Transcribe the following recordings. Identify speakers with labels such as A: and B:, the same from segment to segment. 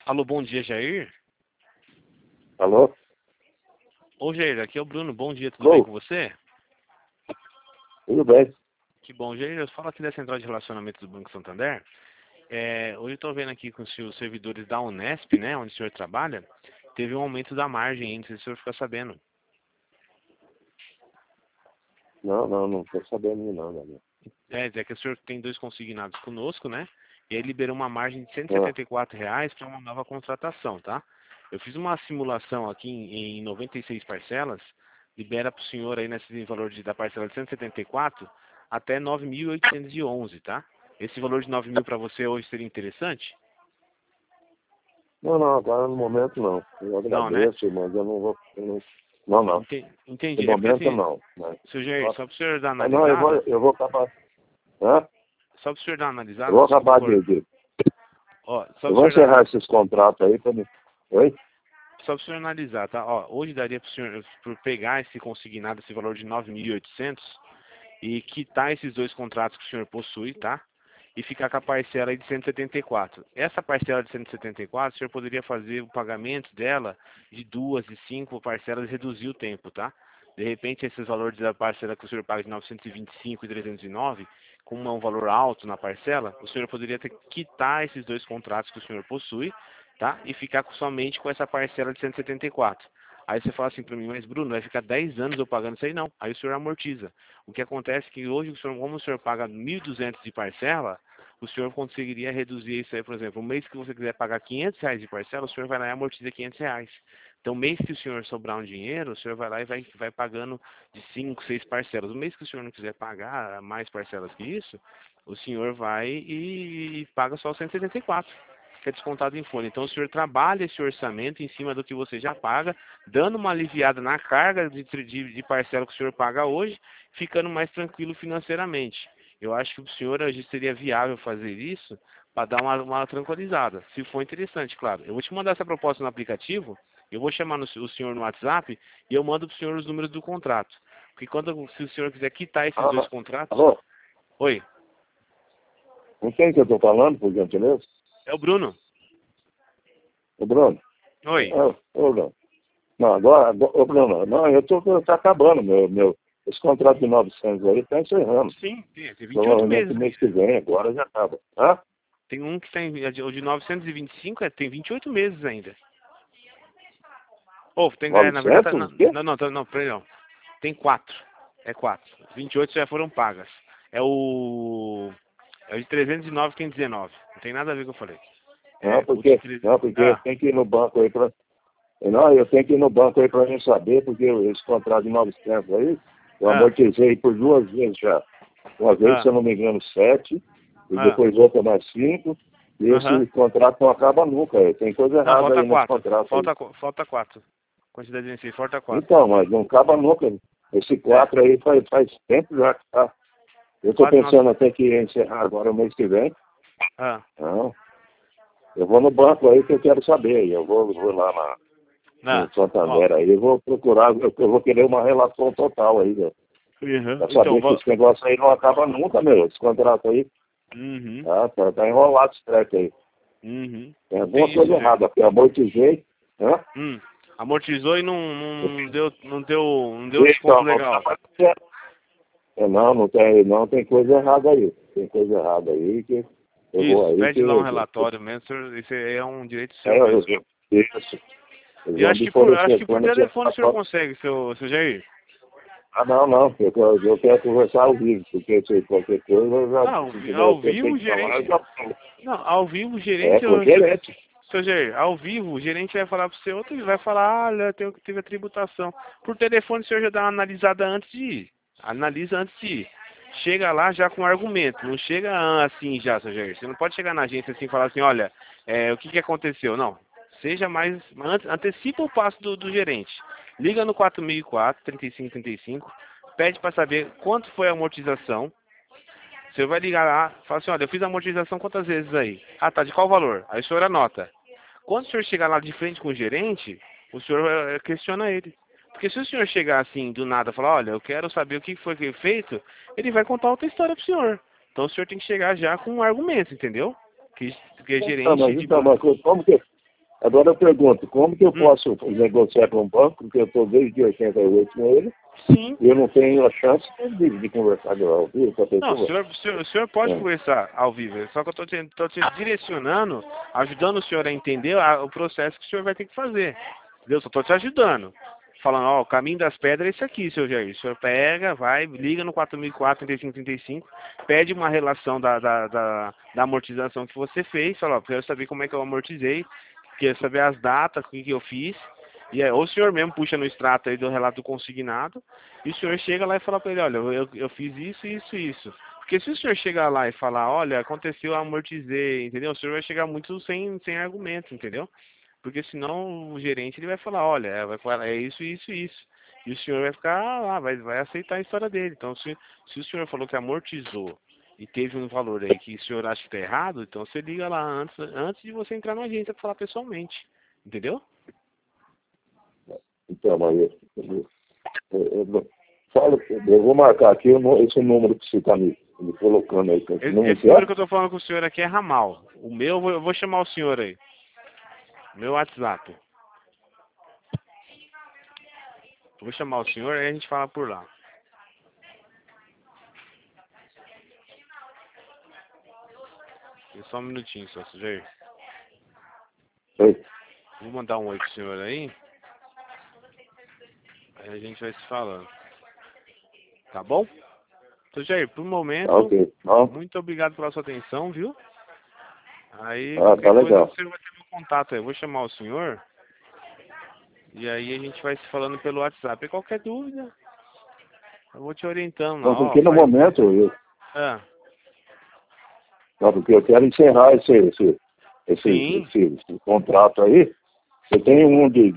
A: Alô, bom dia, Jair.
B: Alô?
A: Ô, Jair, aqui é o Bruno. Bom dia, tudo bem
B: Alô?
A: com você?
B: Tudo bem?
A: Que bom, Jair. Eu falo aqui da Central de Relacionamento do Banco Santander. Hoje eu estou vendo aqui com os servidores da Unesp, né, onde o senhor trabalha, teve um aumento da margem, hein? Não sei se o senhor ficou sabendo.
B: Não tô sabendo não, né?
A: É que o senhor tem dois consignados conosco, né? E aí liberou uma margem de
B: Ah,
A: R$ 174 para uma nova contratação, tá? Eu fiz uma simulação aqui em 96 parcelas, libera para o senhor aí nesse valor da parcela de 174 até 9.811, tá? Esse valor de 9.000 para você hoje seria interessante?
B: não, agora no momento não. Eu
A: Não, né?
B: agradeço, mas eu não vou. Não. No
A: Entendi. É porque
B: momento
A: assim,
B: não. Né?
A: seu Jair, só para o senhor dar uma
B: Ah, não,
A: analisada,
B: eu vou acabar. Hã?
A: só para o senhor dar uma
B: Eu
A: analisada,
B: vou
A: desculpa
B: acabar
A: por... Ó, só para
B: eu
A: o
B: vou
A: senhor dar
B: encerrar esses contratos aí pra mim. Oi?
A: Só para o senhor analisar, tá? Ó, hoje daria para o senhor, por pegar esse consignado, esse valor de 9.800 e quitar esses dois contratos que o senhor possui, tá? E ficar com a parcela aí de 174. Essa parcela de 174, o senhor poderia fazer o pagamento dela de 2 e 5 parcelas e reduzir o tempo, tá? De repente, esses valores da parcela que o senhor paga de 925 e 309, como é um valor alto na parcela, o senhor poderia ter que quitar esses dois contratos que o senhor possui, tá? E ficar somente com essa parcela de 174. Aí você fala assim para mim, mas Bruno, vai ficar 10 anos eu pagando isso aí? Não. Aí o senhor amortiza. O que acontece é que hoje, como o senhor paga 1.200 de parcela, o senhor conseguiria reduzir isso aí, por exemplo, um mês que você quiser pagar R$ 500 de parcela, o senhor vai lá e amortiza R$ 500. Então, mês que o senhor sobrar um dinheiro, o senhor vai lá e vai pagando de 5, 6 parcelas. O mês que o senhor não quiser pagar mais parcelas que isso, o senhor vai e paga só 174, que é descontado em folha. Então, o senhor trabalha esse orçamento em cima do que você já paga, dando uma aliviada na carga de parcela que o senhor paga hoje, ficando mais tranquilo financeiramente. Eu acho que o senhor hoje seria viável fazer isso para dar uma tranquilizada. Se for interessante, claro. Eu vou te mandar essa proposta no aplicativo, eu vou chamar o senhor no WhatsApp e eu mando para o senhor os números do contrato. Porque se o senhor quiser quitar esses dois contratos...
B: Alô?
A: Oi,
B: Com quem que eu tô falando, por gentileza?
A: é o Bruno.
B: O Bruno?
A: Oi.
B: Ô, Bruno. Não, ô, Bruno, não, tá acabando esse contrato de 900 aí tá encerrando.
A: Sim, tem 28
B: Provavelmente
A: meses.
B: mês que vem, agora já acaba. Hã?
A: Tem um que tem, o de 925 tem 28 meses ainda. Ou na verdade,
B: 900? O quê?
A: não, peraí, não. Tem 4. É 4. 28 já foram pagas. É o de 309 que tem 19. Não tem nada a ver com o que eu falei.
B: Não,
A: O de
B: porque eu tenho que ir no banco aí pra... Não, eu tenho que ir no banco aí pra gente saber, porque esse contrato de 900 aí, eu
A: ah,
B: amortizei por 2 vezes já. Uma vez, se
A: ah,
B: eu não me engano, 7, e
A: ah,
B: depois outra mais 5, e
A: aham.
B: esse contrato não acaba nunca. Tem coisa
A: Não,
B: errada
A: falta
B: aí nesse
A: 4.
B: contrato aí.
A: Falta 4. Quantidade de vencido, falta 4.
B: Então, mas não acaba nunca. Esse
A: É.
B: 4 aí faz tempo já que tá. Eu estou
A: 4
B: pensando
A: nós.
B: até que ia encerrar agora o mês que vem.
A: Ah,
B: Não, eu vou no banco aí que eu quero saber. Eu vou lá no
A: não. Ó.
B: Santander aí, eu vou procurar, eu vou querer uma relação total aí, né?
A: Uhum.
B: Pra
A: Então,
B: saber que esse negócio aí não acaba nunca, meu. Esse contrato aí,
A: uhum.
B: tá enrolado esse treco aí.
A: Uhum.
B: Tem alguma
A: Tem isso,
B: coisa
A: Jair.
B: errada, porque amortizei, né?
A: Amortizou e não deu desconto
B: Então, não tá
A: legal.
B: mais certo. Não tem coisa errada aí. Tem coisa errada aí que eu vou
A: Isso,
B: aí que
A: pede lá um relatório mesmo, isso aí é um direito seu
B: eu,
A: mesmo.
B: eu, isso. Eles
A: E
B: vão me fornecer,
A: acho que por telefone o senhor consegue, seu Jair.
B: não. Eu quero conversar ao vivo, porque se qualquer coisa eu já,
A: Não,
B: se tiver o
A: ao
B: que eu
A: vivo
B: tenho
A: o
B: que falar, eu
A: gerente.
B: já falo.
A: Não, ao vivo o
B: É,
A: gerente.
B: com o gerente.
A: Seu Jair, ao vivo o gerente vai falar pro seu outro, ele vai falar, olha, teve a tributação. Por telefone o senhor já dá uma analisada antes de ir. Analisa antes de ir. Chega lá já com argumento, não chega assim já, seu Jair. Você não pode chegar na agência assim e falar assim, olha, o que aconteceu? Não. Seja mais. Antecipa o passo do gerente. Liga no 4004, 3535, pede para saber quanto foi a amortização. Você vai ligar lá, fala assim, olha, eu fiz a amortização quantas vezes aí? Ah, tá, de qual valor? Aí o senhor anota. Quando o senhor chegar lá de frente com o gerente, o senhor questiona ele. Porque se o senhor chegar assim, do nada, falar, olha, eu quero saber o que foi feito, ele vai contar outra história pro senhor. Então o senhor tem que chegar já com um argumento, entendeu? Que
B: Então,
A: gerente de banco...
B: mas como que... Agora eu pergunto, como que eu posso negociar com o banco, porque eu estou desde 88 com ele,
A: Sim.
B: e eu não tenho a chance de conversar ao vivo com a pessoa?
A: Não, o senhor pode conversar ao vivo, só que eu estou te direcionando, ajudando o senhor a entender o processo que o senhor vai ter que fazer. Entendeu? Só estou te ajudando. Falando, ó, o caminho das pedras é esse aqui, seu Jair. O senhor pega, vai, liga no 4004, 3535, pede uma relação da amortização que você fez, fala, ó, quero saber como é que eu amortizei, quero saber as datas, o que eu fiz. E aí, ou o senhor mesmo puxa no extrato aí do relato do consignado, e o senhor chega lá e fala para ele, olha, eu fiz isso. Porque se o senhor chegar lá e falar, olha, aconteceu, eu amortizei, entendeu? O senhor vai chegar muito sem argumento, entendeu? Porque senão o gerente ele vai falar, olha, é isso. E o senhor vai ficar lá, vai aceitar a história dele. Então, se o senhor falou que amortizou e teve um valor aí que o senhor acha que está errado, então você liga lá antes de você entrar na agência para falar pessoalmente. Entendeu?
B: Então, mas eu vou marcar aqui esse número que você está me colocando aí.
A: Esse número que eu estou falando com o senhor aqui é ramal. O meu, eu vou chamar o senhor aí. Meu WhatsApp. Vou chamar o senhor e a gente fala por lá. Só um minutinho, só, Jair.
B: Oi.
A: Vou mandar um oi pro senhor aí. Aí a gente vai se falando. Tá bom? Então, Jair, por momento,
B: Okay.
A: muito obrigado pela sua atenção, viu? Aí,
B: tá
A: qualquer coisa,
B: legal.
A: você vai ter meu contato aí. Eu vou chamar o senhor. E aí a gente vai se falando pelo WhatsApp. E qualquer dúvida, eu vou te orientando lá.
B: Não, porque no momento porque eu quero encerrar esse contrato aí. Eu tenho um de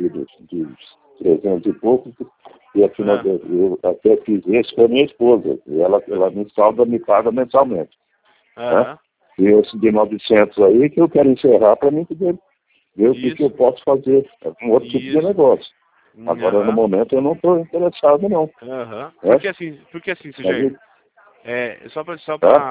B: 300 e pouco, e aqui eu até fiz esse com a minha esposa. E ela me paga mensalmente. Né? E esse de 900 aí que eu quero encerrar para mim poder ver o que eu posso fazer. É um outro tipo de negócio. Agora, no momento, eu não estou interessado, não.
A: Porque assim, seu Jair, só para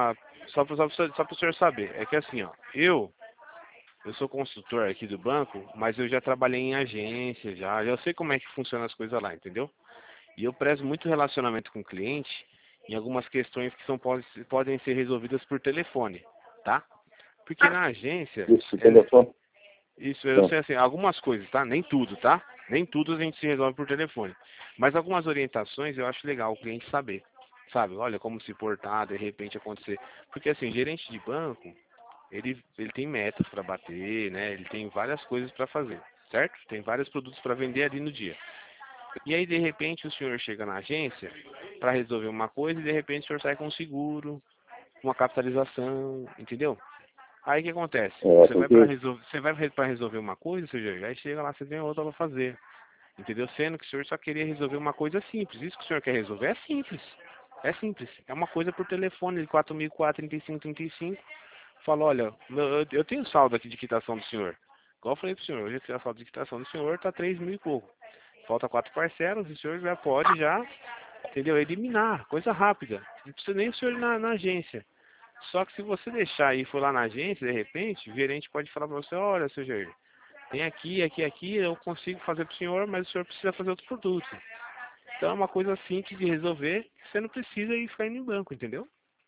A: o senhor saber, é que assim, ó, eu sou consultor aqui do banco, mas eu já trabalhei em agência, já sei como é que funciona as coisas lá, entendeu? E eu prezo muito relacionamento com o cliente em algumas questões que podem ser resolvidas por telefone, tá? Porque na agência...
B: telefone?
A: Isso, eu sei assim, algumas coisas, tá? Nem tudo, tá? Nem tudo a gente se resolve por telefone. Mas algumas orientações eu acho legal o cliente saber. Sabe? Olha, como se portar, de repente acontecer. Porque assim, gerente de banco, ele tem metas para bater, né? Ele tem várias coisas para fazer, certo? Tem vários produtos para vender ali no dia. E aí, de repente, o senhor chega na agência para resolver uma coisa e de repente o senhor sai com um seguro, uma capitalização, entendeu? Aí o que acontece? Você vai para resolver uma coisa, seja, aí chega lá, você tem outra para fazer. Entendeu? Sendo que o senhor só queria resolver uma coisa simples. Isso que o senhor quer resolver é simples. É simples. É uma coisa por telefone de 4004, 3535. Fala, olha, eu tenho saldo aqui de quitação do senhor. Igual eu falei pro senhor, hoje a saldo de quitação do senhor tá 3 mil e pouco. Falta 4 parcelas, o senhor já pode entendeu? Eliminar, coisa rápida. Não precisa nem o senhor ir na agência. Só que se você deixar e for lá na agência, de repente, o gerente pode falar para você, olha, seu Jair, tem aqui, eu consigo fazer para o senhor, mas o senhor precisa fazer outro produto. Então é uma coisa simples de resolver, você não precisa ir ficar indo em banco, entendeu?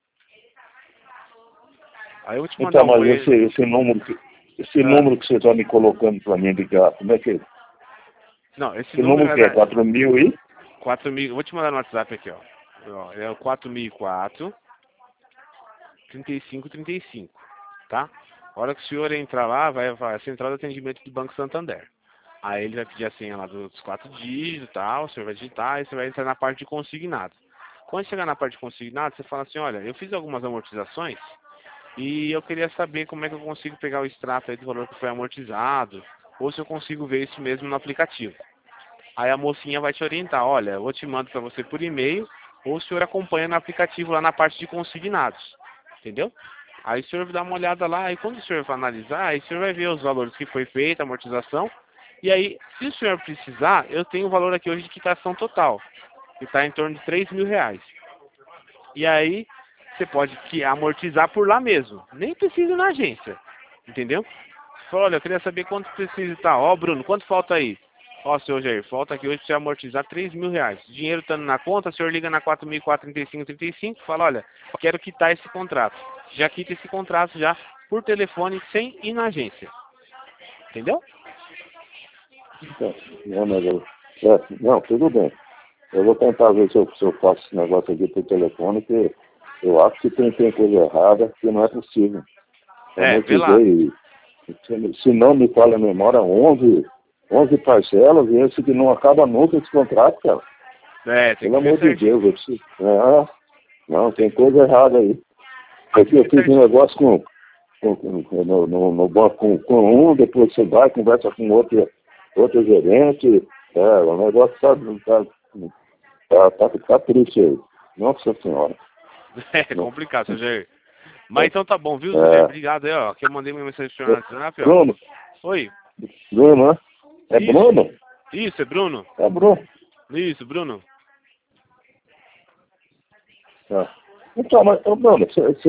A: Aí eu vou te mandar
B: esse número que você está me colocando para mim ligar, como é que é?
A: Não, esse
B: número que é 4.000 e?
A: 4.000, eu vou te mandar no WhatsApp aqui, ó. É o 4004 3535, tá? A hora que o senhor entrar lá, vai a central de atendimento do Banco Santander. Aí ele vai pedir a senha lá dos 4 dígitos e tal, o senhor vai digitar e você vai entrar na parte de consignado. Quando chegar na parte de consignado, você fala assim, olha, eu fiz algumas amortizações e eu queria saber como é que eu consigo pegar o extrato aí do valor que foi amortizado, ou se eu consigo ver isso mesmo no aplicativo. Aí a mocinha vai te orientar, olha, eu te mando para você por e-mail, ou o senhor acompanha no aplicativo lá na parte de consignados. Entendeu? Aí o senhor dá uma olhada lá, e quando o senhor vai analisar, aí o senhor vai ver os valores que foi feita, a amortização. E aí, se o senhor precisar, eu tenho o valor aqui hoje de quitação total, que está em torno de 3 mil reais. E aí, você pode amortizar por lá mesmo. Nem precisa ir na agência. Entendeu? Falou, olha, eu queria saber quanto precisa, tá? Ó, Bruno, quanto falta aí? Ó, senhor Jair, falta aqui hoje para você amortizar R$ 3.000. Dinheiro estando na conta, o senhor liga na 4.435,35, fala, olha, quero quitar esse contrato. Já quita esse contrato já por telefone, sem ir na agência. Entendeu?
B: Não, mas não, tudo bem. Eu vou tentar ver se eu faço esse negócio aqui por telefone, que eu acho que tem coisa errada, que não é possível.
A: Vê lá.
B: Se não me falha a memória, 11 parcelas, e esse que não acaba nunca esse contrato, cara.
A: Tem
B: Pelo amor de Deus, eu preciso. Não, tem coisa errada aí. Porque eu fiz um negócio no banco com um, depois você vai, conversa com outro gerente. O negócio tá triste aí. Nossa Senhora.
A: É complicado, seu Jair. Mas então tá bom, viu, seu Jair? Obrigado aí, ó. Que eu mandei uma mensagem pro senhor no WhatsApp, ó.
B: Bruno.
A: Oi.
B: Bruno, né? É
A: Isso.
B: Bruno?
A: Isso, é Bruno.
B: É Bruno.
A: Isso, Bruno.
B: Então, mas, Bruno,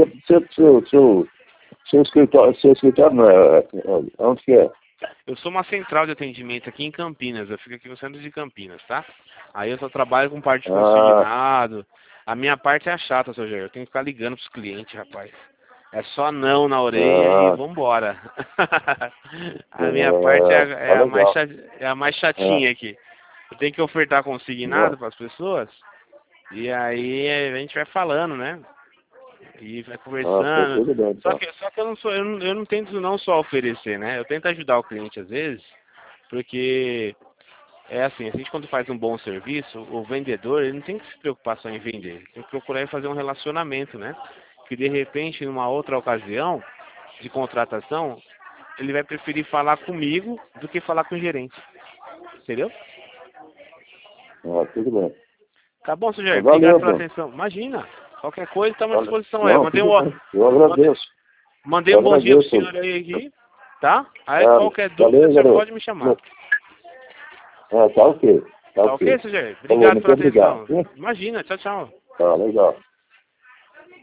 B: seu escritório não é, onde que é?
A: Eu sou uma central de atendimento aqui em Campinas. Eu fico aqui no centro de Campinas, tá? Aí eu só trabalho com parte de consignado. A minha parte é a chata, seu Jair. Eu tenho que ficar ligando pros clientes, rapaz. É só não na orelha e vambora. A minha parte é a mais chatinha aqui. Eu tenho que ofertar consignado para as pessoas. E aí a gente vai falando, né? E vai conversando. Só que eu não tento não só oferecer, né? Eu tento ajudar o cliente às vezes, porque é assim, a gente quando faz um bom serviço, o vendedor ele não tem que se preocupar só em vender, ele tem que procurar fazer um relacionamento, né? Que de repente, numa outra ocasião de contratação, ele vai preferir falar comigo do que falar com o gerente. Entendeu?
B: Tudo bem.
A: Tá bom, senhor. Obrigado pela atenção. Imagina. Qualquer coisa, estamos à disposição.
B: Eu agradeço.
A: Mandei um bom dia pro senhor aí aqui. Tá? Aí qualquer dúvida, você pode me chamar.
B: Tá ok.
A: Tá ok, senhor? Obrigado pela atenção. Imagina. Tchau, tchau.
B: Tá, legal.